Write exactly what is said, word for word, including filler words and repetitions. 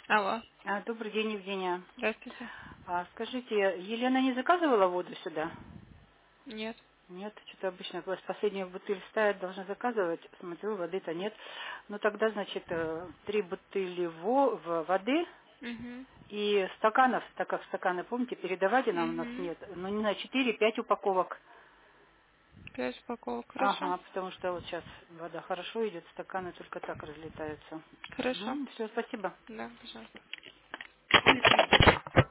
Алло. А, добрый день, Евгения. Здравствуйте. А, скажите, Елена не заказывала воду сюда? Нет. Нет, что-то обычно вот последняя бутыль ставит, должна заказывать. Смотрю, воды-то нет. Ну тогда, значит, э, три бутыли во- в воды Угу. и стаканов, так как стаканы, помните, передавали нам у нас Угу. нет. Ну, не знаю, четыре-пять упаковок. Пять упаковок. Хорошо. Ага, потому что вот сейчас вода хорошо идет, стаканы только так разлетаются. Хорошо. Все, спасибо. Да, пожалуйста.